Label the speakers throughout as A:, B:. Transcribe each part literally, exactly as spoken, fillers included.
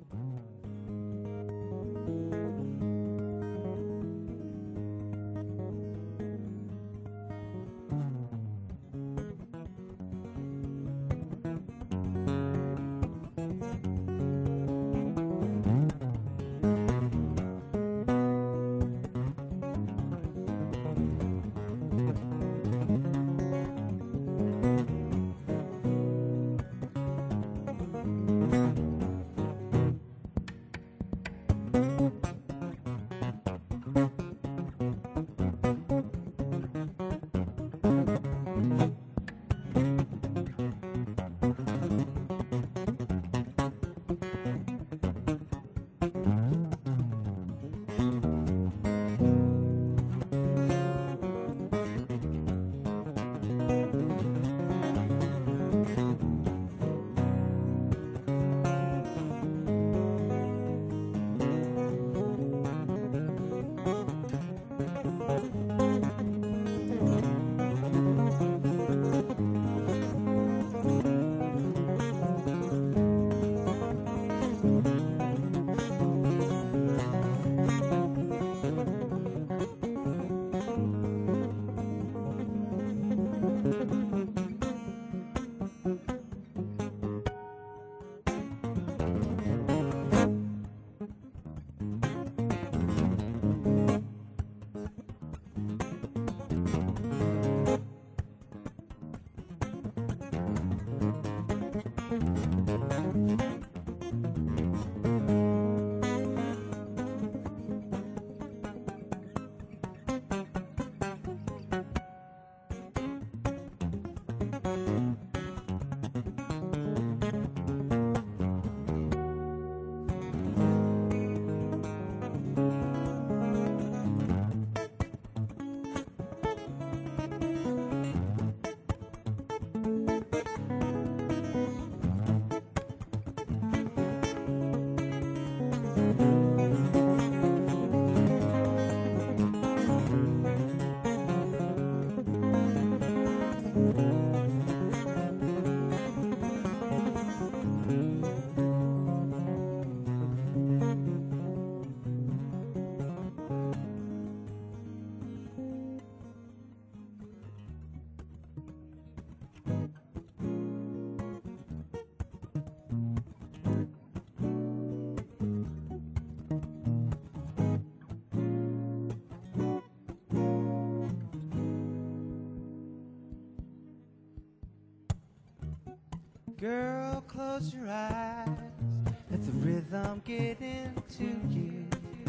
A: Girl, close your eyes, let the rhythm get into you.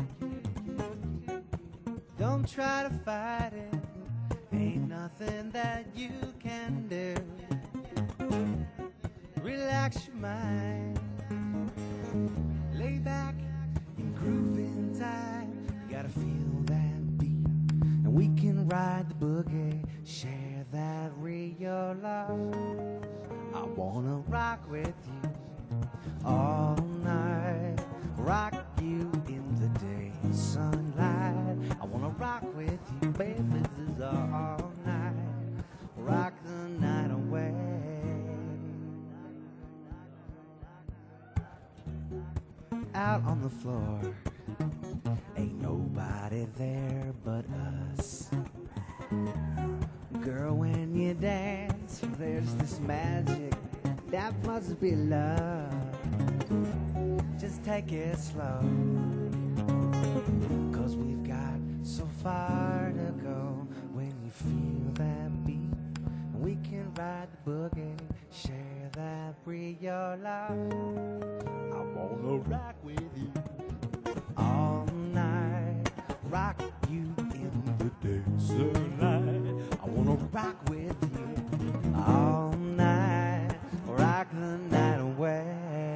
A: Don't try to fight it, ain't nothing that you can do. Relax your mind, lay back and groove in time. You gotta feel that beat, and we can ride the boogie, share that real love. I wanna rock with you all night, rock you in the day sunlight. I wanna rock with you, baby, this is all night, rock the night away. Out on the floor, ain't nobody there but us. Girl, when you dance, there's this magic, that must be love. Just take it slow, 'cause we've got so far to go. When you feel that beat, and we can ride the boogie, share that real love. I wanna rock with you all night, rock you in the day sunlight. I wanna rock with you all night, rock the night away.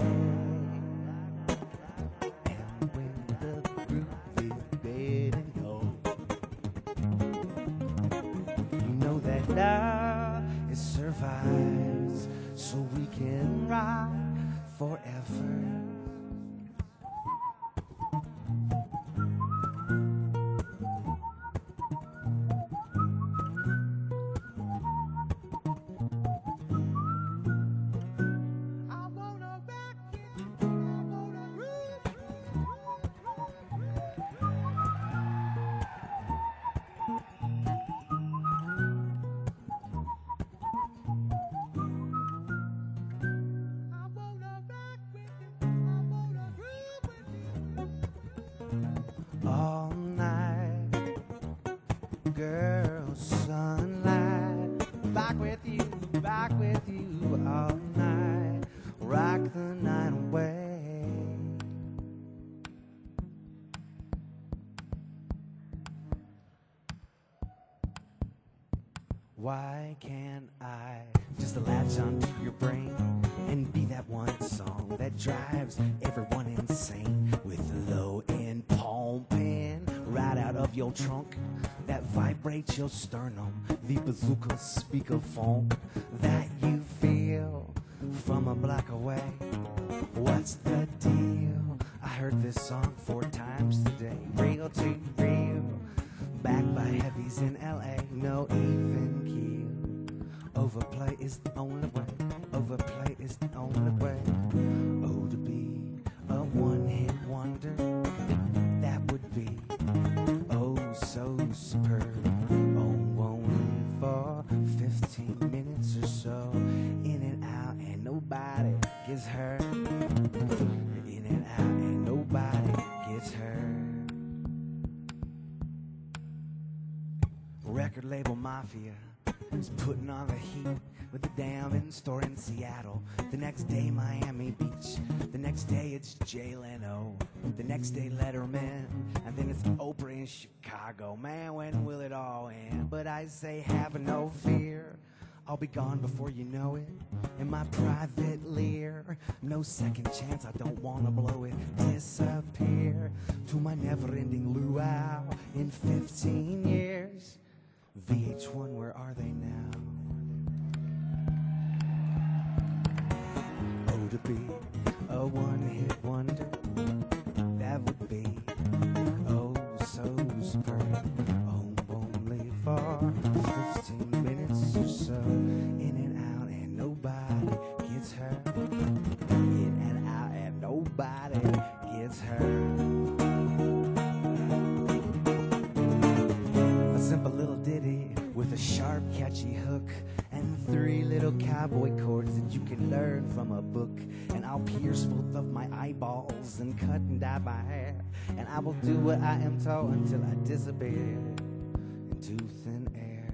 A: And when the groove is dead and cold, you know that love, it survives, so we can rock forever. I wanna rock like the night away. Why can't I just latch onto your brain and be that one song that drives everyone insane with the low-end palm pen right out of your trunk that vibrates your sternum, the bazooka speakerphone that you feel from a block away. What's the deal? I heard this song four times today. Real to real, backed by heavies in L A, no even keel. Overplay is the only way, overplay is the only way. Oh, to be a one-hit wonder, that would be oh so superb. Oh, only for fifteen minutes or so, in and out and nobody gets hurt. In and out and nobody gets hurt. Record label mafia is putting on the heat with the Diamond store in Seattle. The next day Miami Beach, the next day it's Jay Leno, the next day Letterman, and then it's Oprah in Chicago. Man, when will it all end? But I say have no fear, I'll be gone before you know it. In my private lair, no second chance, I don't wanna blow it. Disappear to my never-ending luau in fifteen years. V H one, where are they now? Oh, to be a one-hit wonder, that would be oh so superb. Oh, only for fifteen minutes or so, in and out and nobody gets hurt. In and out and nobody gets hurt. A simple little ditty with a sharp, catchy hook and three little cowboy chords that you can learn from a book. And I'll pierce both of my eyeballs and cut and dye my hair, and I will do what I am told until I disappear into thin air.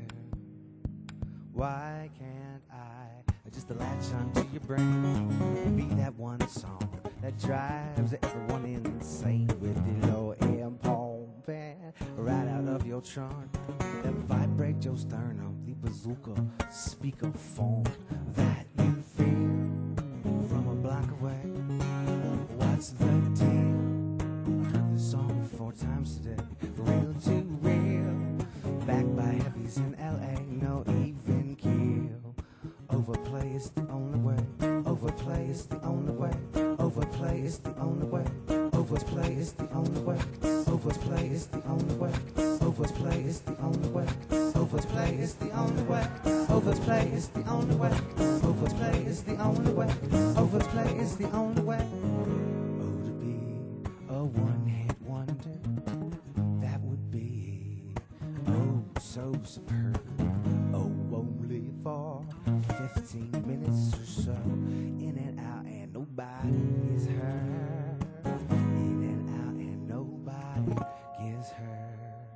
A: Why can't I just latch onto your brain, be that one song that drives everyone insane with the low-end palm band right out of your trunk that vibrate your sternum, the bazooka speakerphone that you feel from a block away. What's the deal? I heard this song four times today. Real to real, backed by heavies in L A, no even keel. Overplay is the only way, overplay is the only way, overplay is the only way, overplay is the only way, overplay is the only way, overplay is the only way, overplay is the only way, overplay is the only way, overplay is the only way, overplay is the only way. Oh, to be a one-hit wonder, that would be oh so superb. Oh, only for fifteen minutes or so, in and out and nobody is hurt. In and out and nobody gets hurt.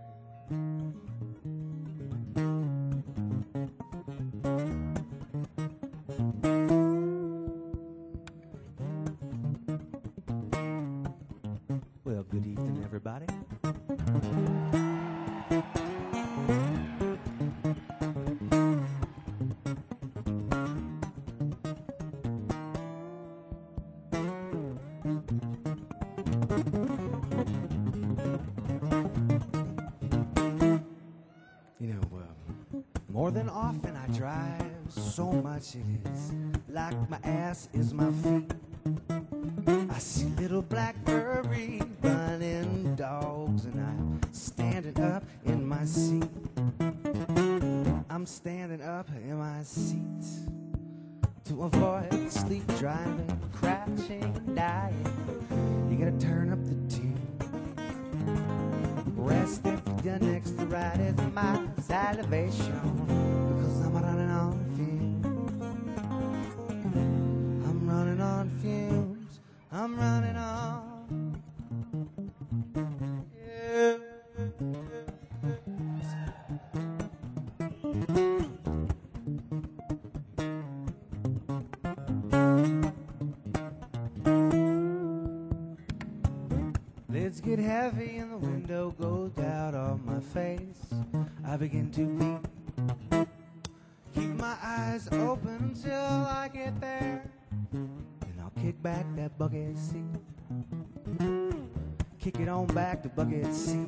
A: Well, good evening, everybody. You know, uh, more than often I drive, so much it is like my ass is my feet. I see little black furry bunny dogs, and I'm standing up in my seat. I'm standing up in my seat to avoid sleep driving, crashing, dying. You gotta turn up the tune. Rest if you're next to right is my salivation, because I'm running on fumes. I'm running on fumes. I'm running on. Yeah. Lids get heavy and the window goes out on my face. I begin to beat. Keep my eyes open until I get there. Then I'll kick back that bucket seat. Kick it on back to bucket seat.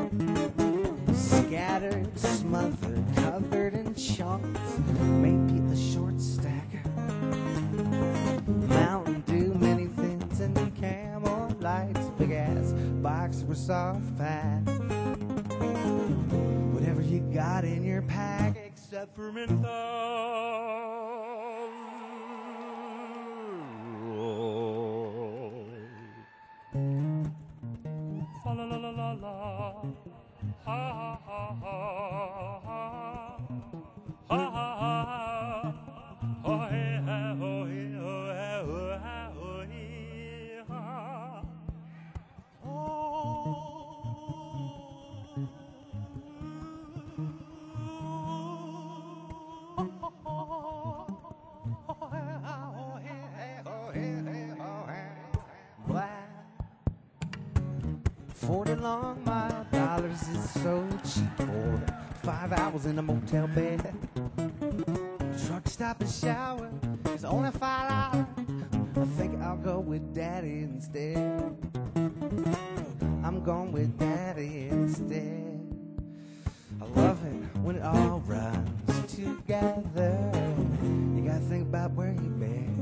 A: Scattered, smothered, covered in chunks. Maybe a short stack. Mountain Dew, many things, and Camel lights. Big ass box for soft pack. Whatever you got in your pack, except for menthol. Fa la la la la la. Ha ha ha ha ha. Ha ha ha. Oh hey ha oh hey oh hey oh ha oh hey ha. Oh. Forty long mile dollars is so cheap for five hours in a motel bed. Truck stop and shower is only five dollars. I think I'll go with Daddy instead. I'm going with Daddy instead. I love it when it all runs together. You gotta think about where you've been.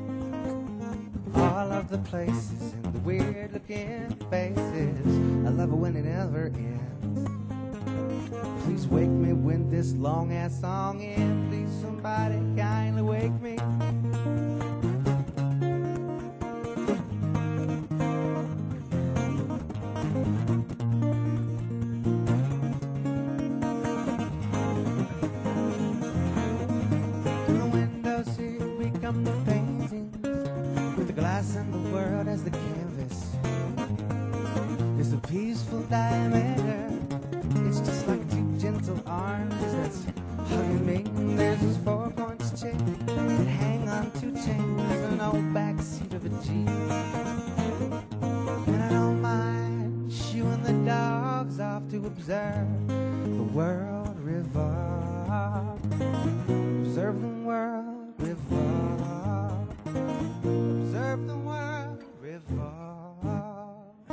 A: All of the places and the weird looking faces. I love it when it never ends. Please wake me when this long ass song ends. Please somebody kindly wake me. Through the window seat we come to paintings. With the glass and the world as the canvas. It's a peaceful diameter. It's just like two gentle arms that's hugging me. And there's this four points chain that hang on two chains in an old backseat of a Jeep. And I don't mind shooing the dogs off to observe the world revolve. Observe the world revolve. Observe the world revolve.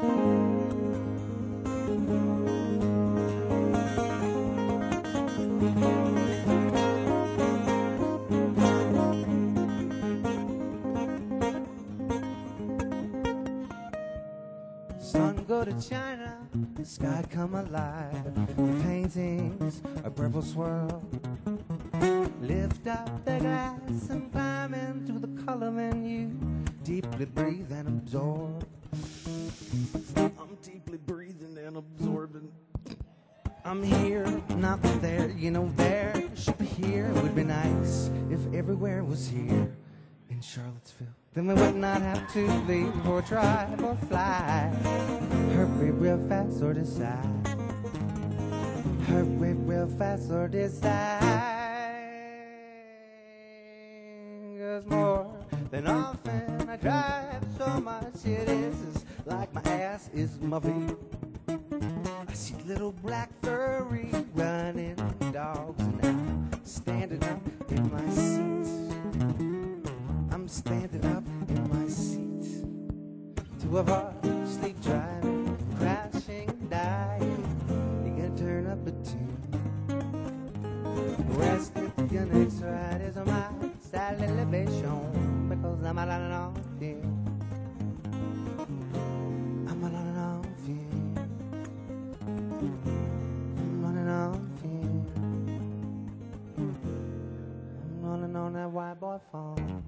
A: Sun go to China, the sky come alive. The paintings a purple swirl. Lift up the glass and climb into the color menu. Deeply breathe and absorb. I'm deeply breathing and absorbing. I'm here, not there, you know there should be here. It would be nice if everywhere was here in Charlottesville. Then we would not have to leave or drive or fly. Hurry real fast or decide. Hurry real fast or decide. 'Cause more than often I drive so much it is like my ass is my feet. I see little black furry running dogs and I'm standing up in my seat. I'm standing up in my seat to avoid sleep driving, crashing, dying. You gotta turn up a tune. Rest at your next ride is my style elevation because I'm alone on fear. I'm alone on fear. I'm running on fear. I'm running on that white boy phone.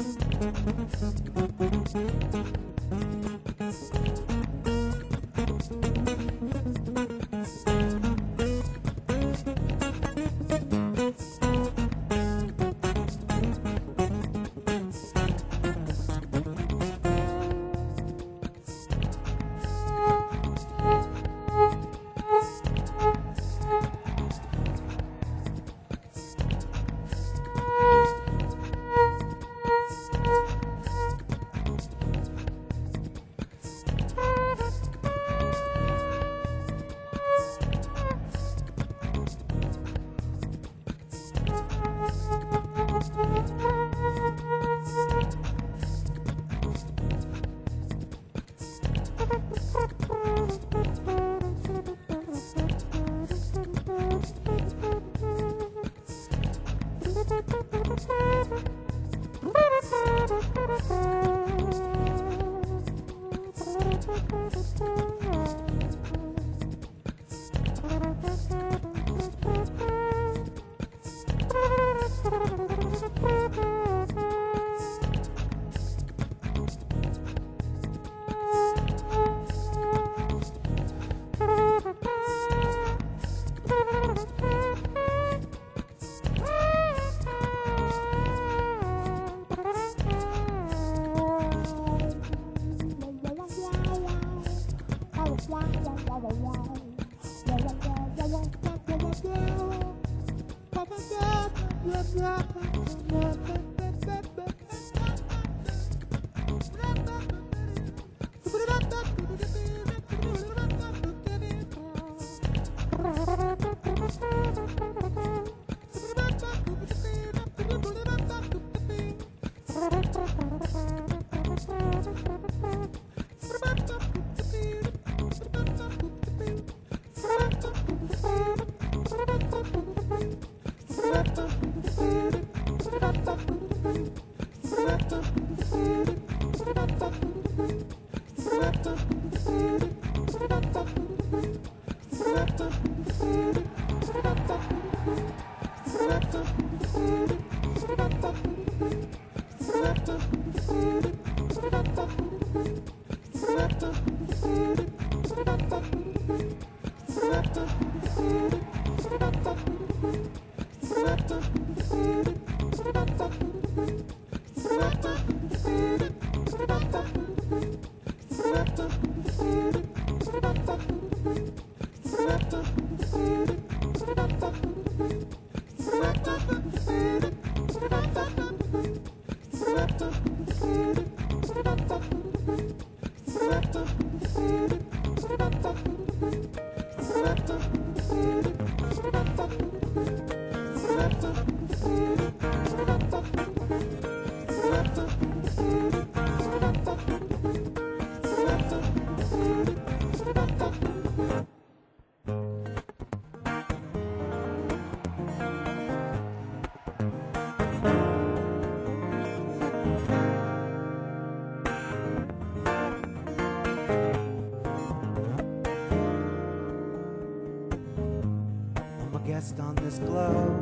A: Guest on this globe,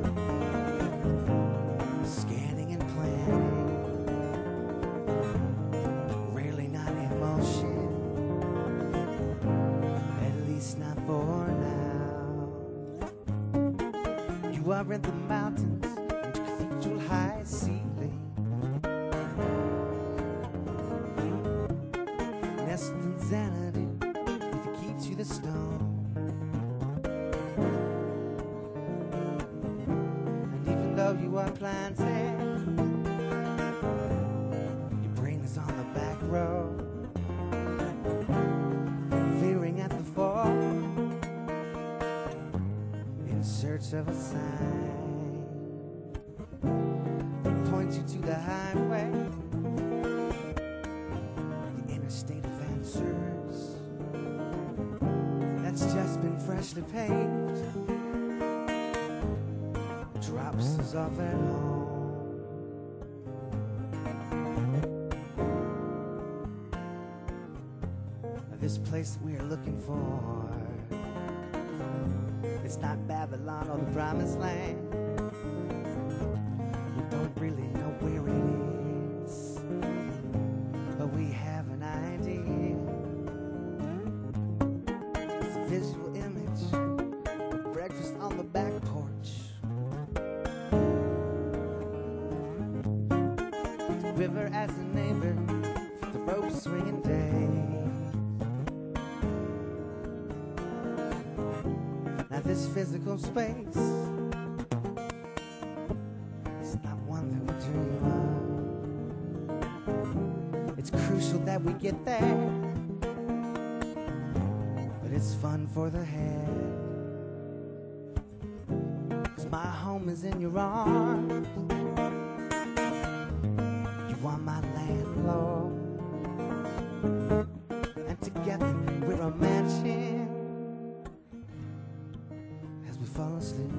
A: scanning and planning, rarely not in motion, at least not for now. You are in the mountains and cathedral high ceiling, nestled in Xanadu with the key to the stone. You are planted, your brain is on the back road, veering at the fall, in search of a sign that points you to the highway, the interstate of answers that's just been freshly paved. Drops us off at home. This place we're looking for, it's not Babylon or the Promised Land. We don't really know where it is. river as a neighbor, the rope swinging day. Now this physical space is not one that we dream of. It's crucial that we get there, but it's fun for the head. 'Cause my home is in your arms. You are my landlord, and together we're a mansion as we fall asleep.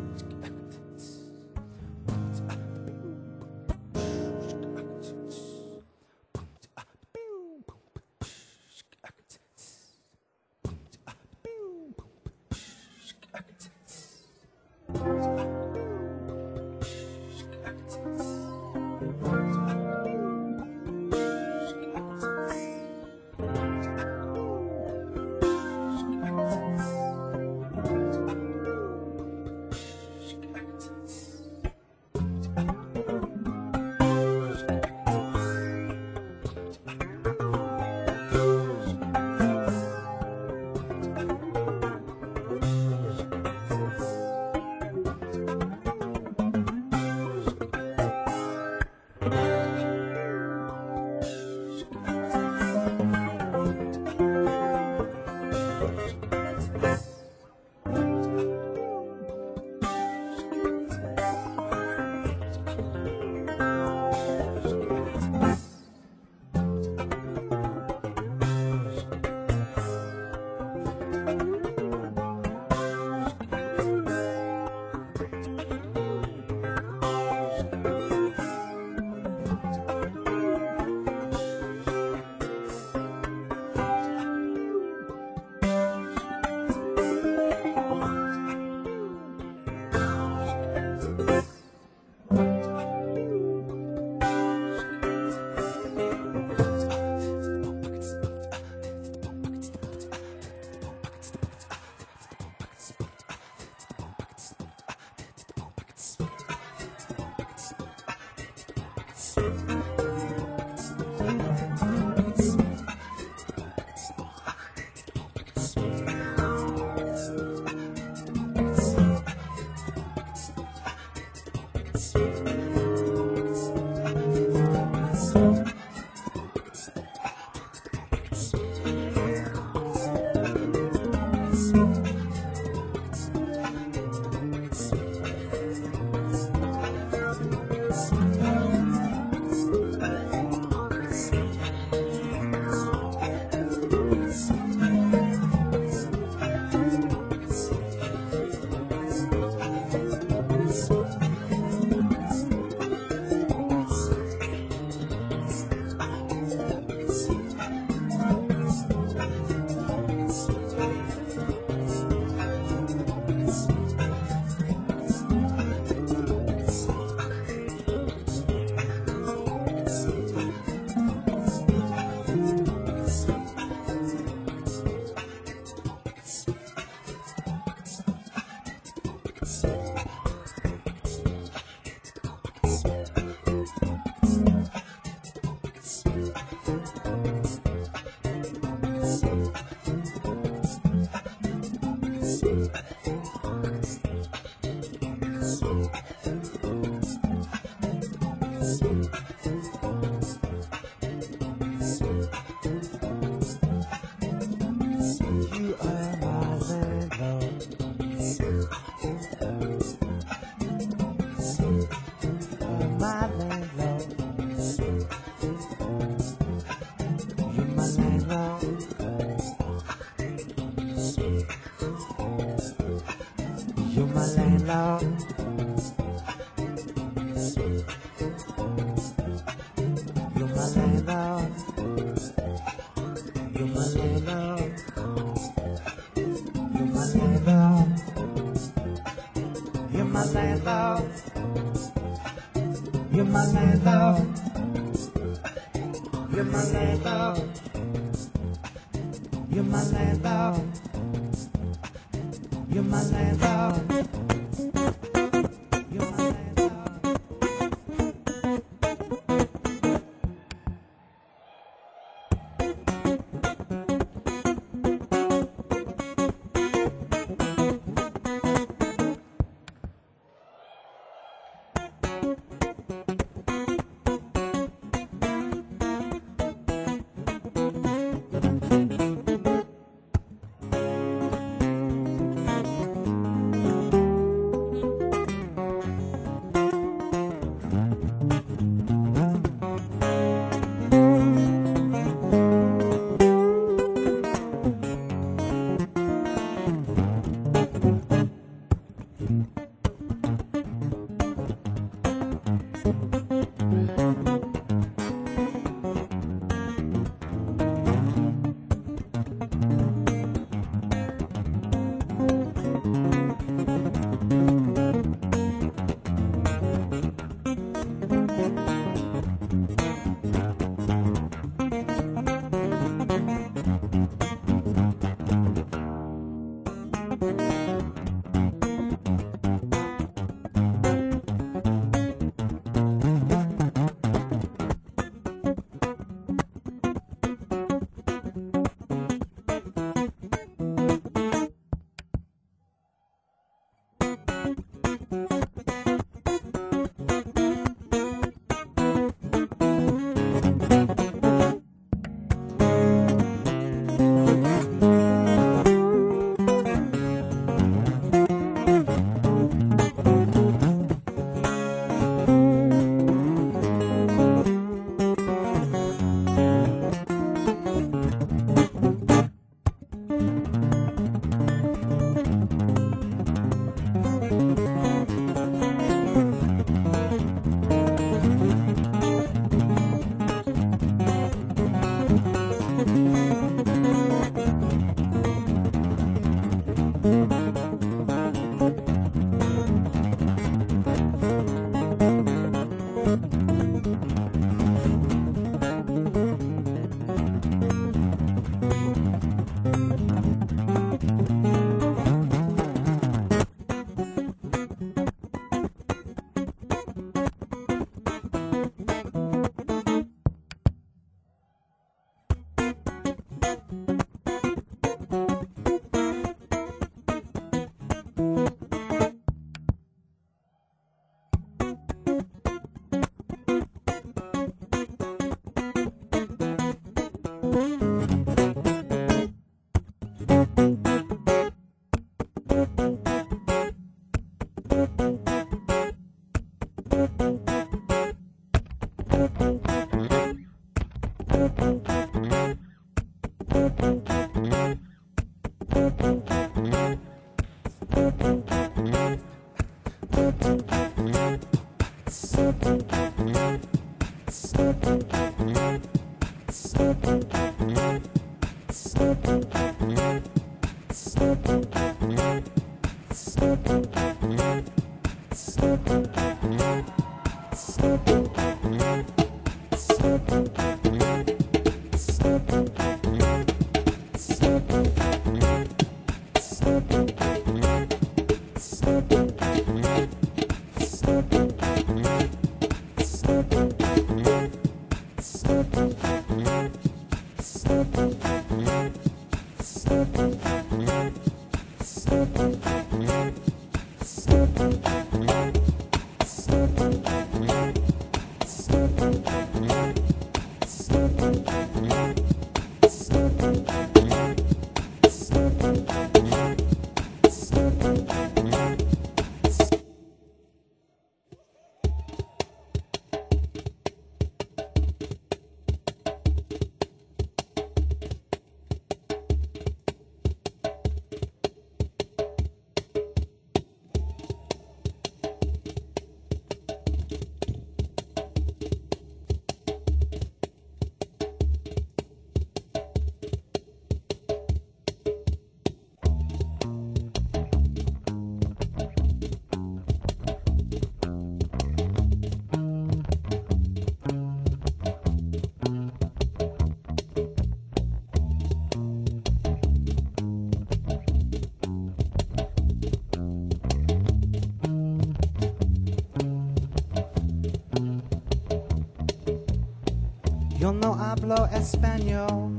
A: Yo no hablo español,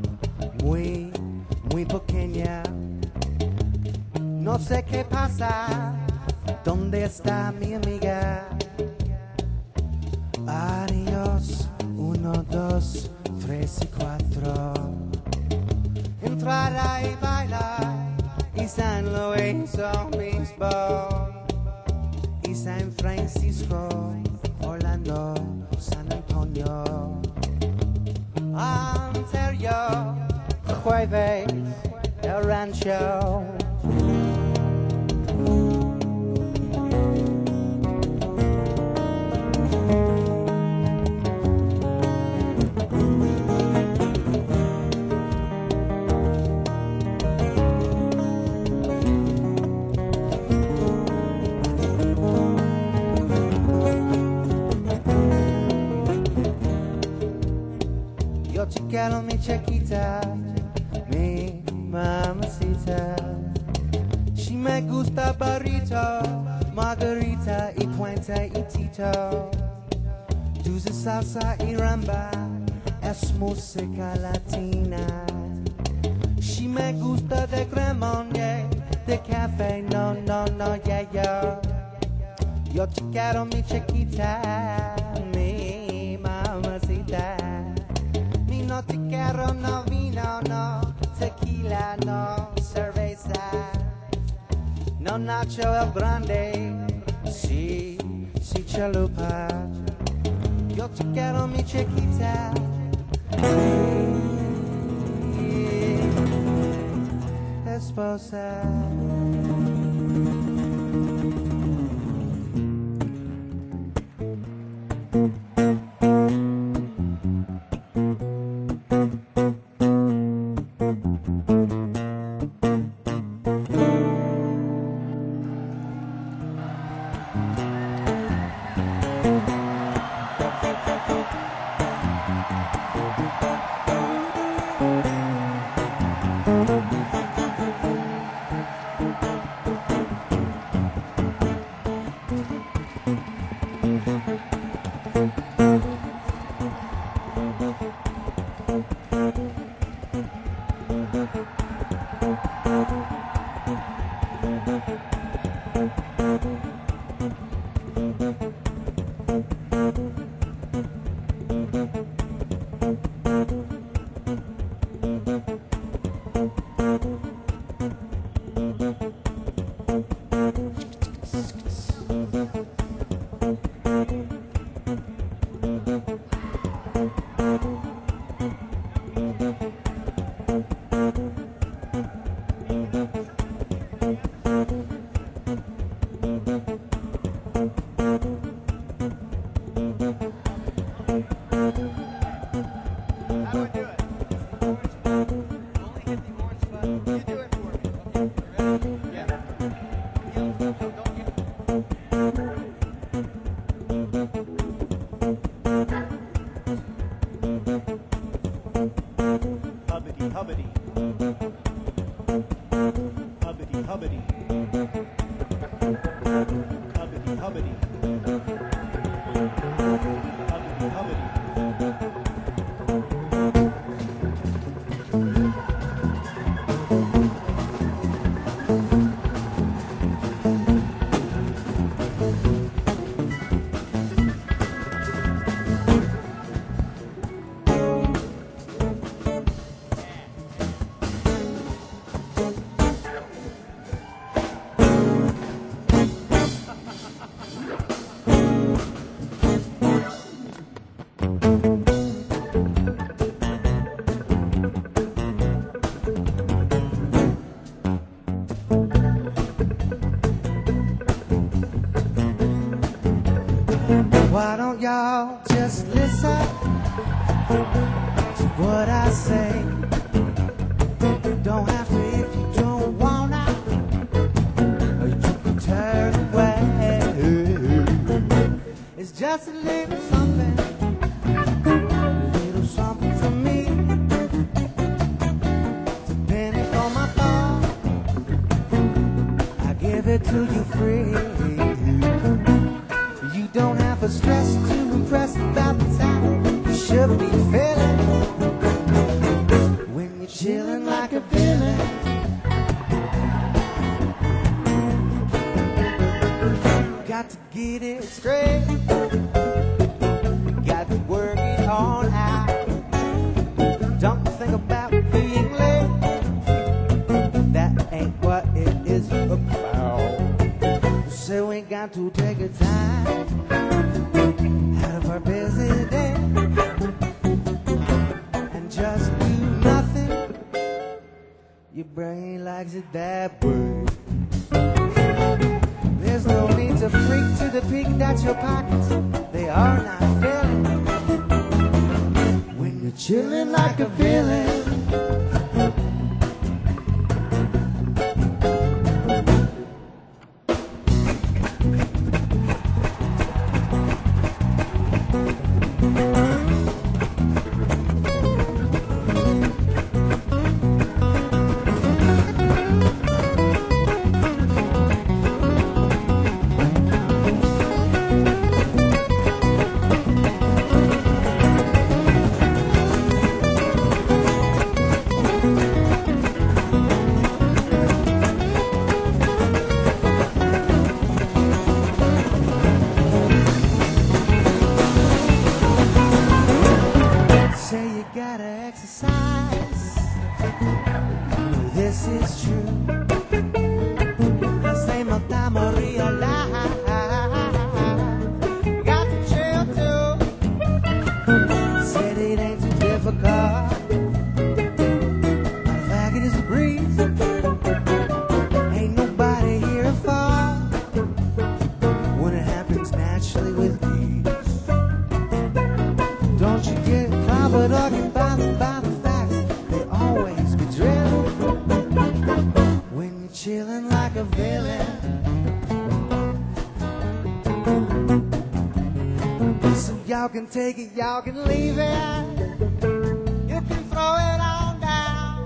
A: muy, muy pequeña. No sé qué pasa, ¿dónde está mi amiga? Adiós, uno, dos, tres y cuatro. Entrada y bailar, y San Luis Obispo, y San Francisco, Orlando, San Antonio. Ontario, jueves, el rancho. Yo te quiero, mi chiquita, mi mamacita. Si me gusta burrito, margarita y puente y tito. Dulce salsa y rumba, es música latina. Si me gusta de cremón, yeah, de café, no, no, no, yeah, yo. Yo te quiero, mi chiquita, mi mamacita. No te quiero, no vino, no tequila, no cerveza, no Nacho el Grande, sí, sí chalupa. Yo te quiero, mi chiquita, mi esposa.
B: How do I do it? Only hit the orange button. You do it for me. Okay, you ready? Yeah. You don't, don't get... Hubbity, hubbity. Hubbity, hubbity. Hubbity, hubbity. Hubbity, hubbity.
A: Why don't y'all just listen to what I say? Don't have to if you don't wanna, or you can turn away. It's just a little something, a little something from me. It's a penny for my thought, I give it to you free. You don't have a stress to impress about the time you should be feeling when you're chilling like a villain. Got to get it straight, got to work it on out. Don't think about being late, that ain't what it is about. So we got to take a time out of our busy day and just do nothing. Your brain likes it that way. There's no need to freak to the peak that your pockets, they are not filling when you're chilling like a villain. This is true. The same time I realize you got to chill too. Said it ain't too difficult. Matter of fact, it is a breeze. Ain't nobody here to fall when it happens naturally with ease. Don't you get clobbered or get bothered by the facts. They always be drilled. Chilling like a villain. So y'all can take it, y'all can leave it. You can throw it on down.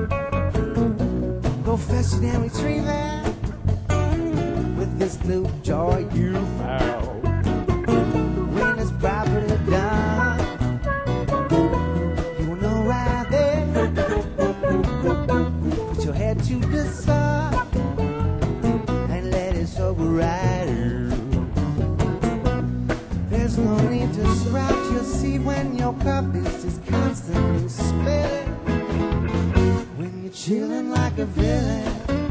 A: Go fetch it and retrieve it with this new joy you found. When it's properly done, you will know right there. Put your head to the sun. There's no need to sprout your seed when your cup is just constantly spilling. When you're chilling like a villain,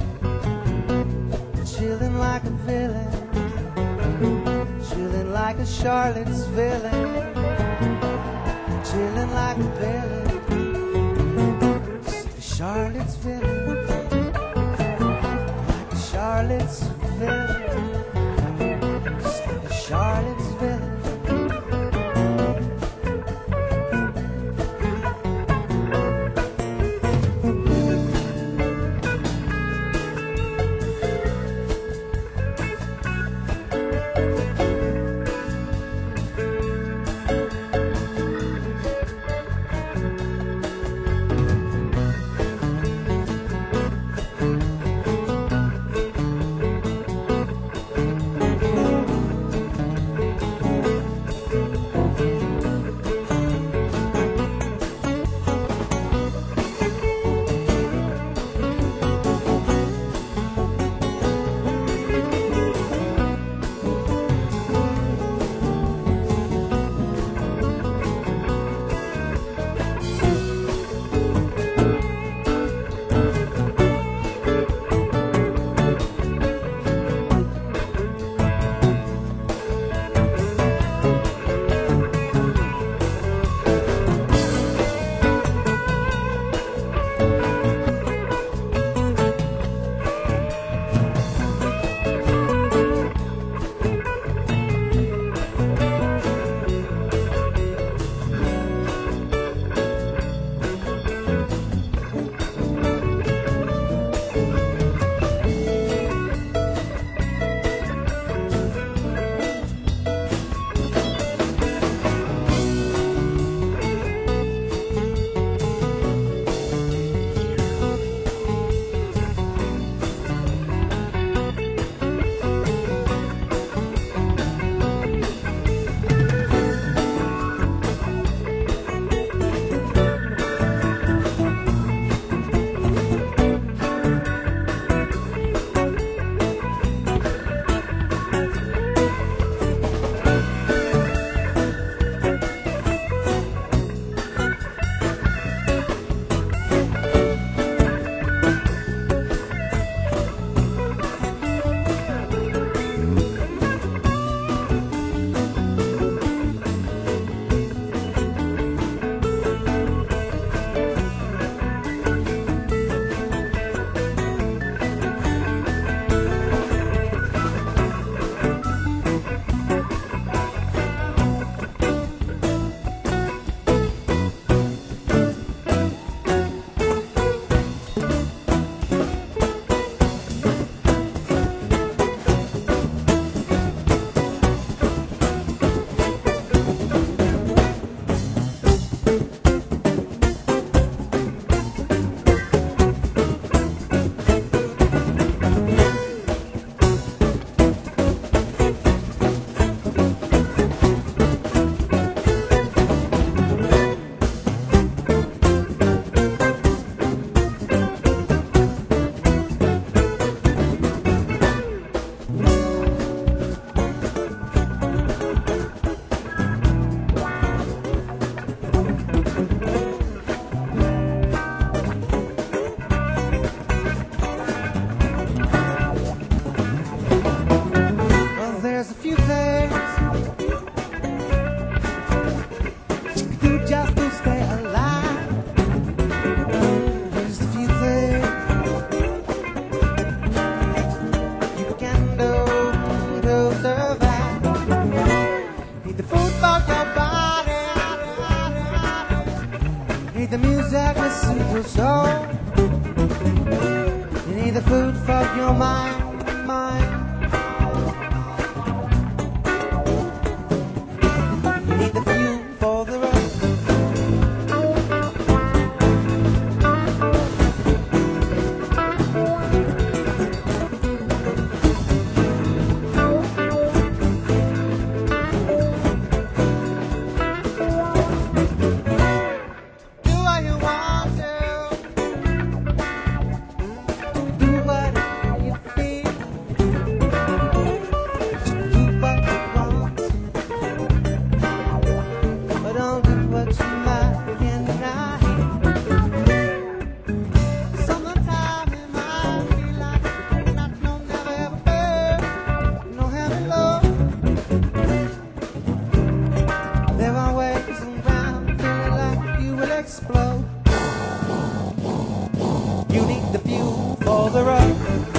A: chilling like a villain, chilling like a Charlotte's villain, chilling like a villain, Charlotte's villain, like a Charlotte's villain. Charlottesville. You need the music to soothe your soul. You need the food for your mind, mind. You need the fuel for the road. Explode. You need the fuel for the road.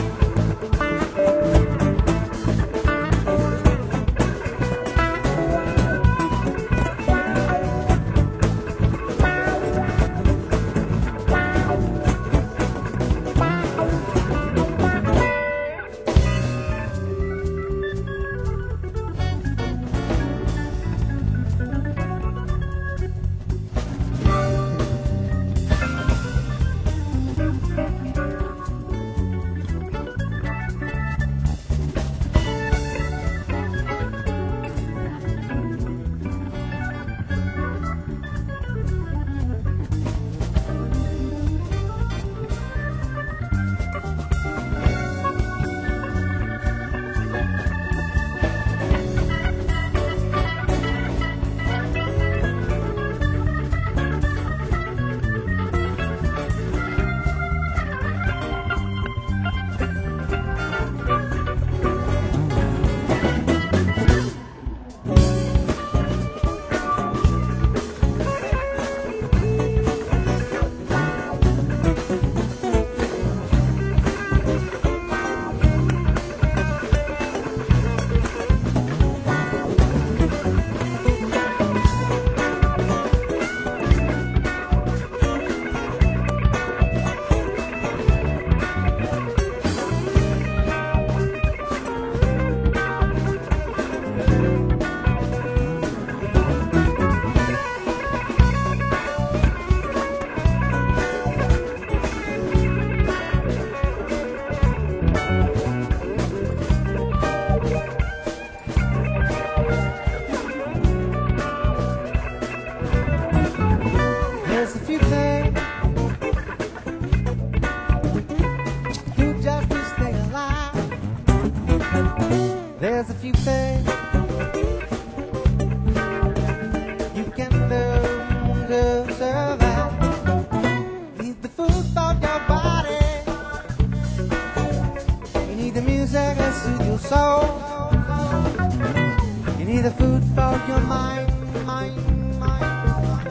A: There's a few things you can do to survive. Need the food for your body. You need the music to soothe your soul. You need the food for your mind, mind, mind.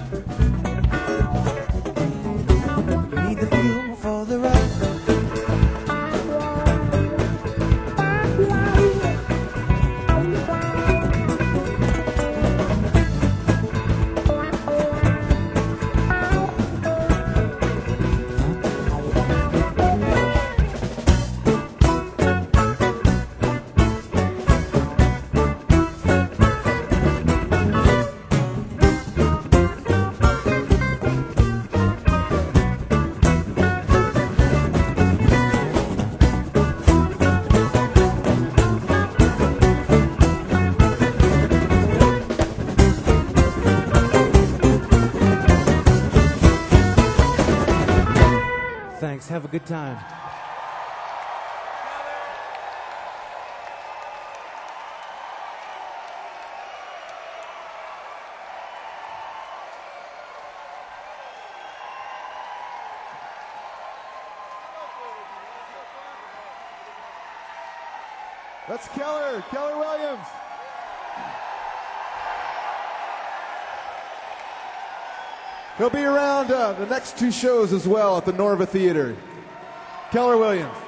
A: You need the fuel for the road. Thanks. Have a good time.
C: That's Keller, Keller Williams. He'll be around uh, the next two shows as well at the Norva Theater. Keller Williams.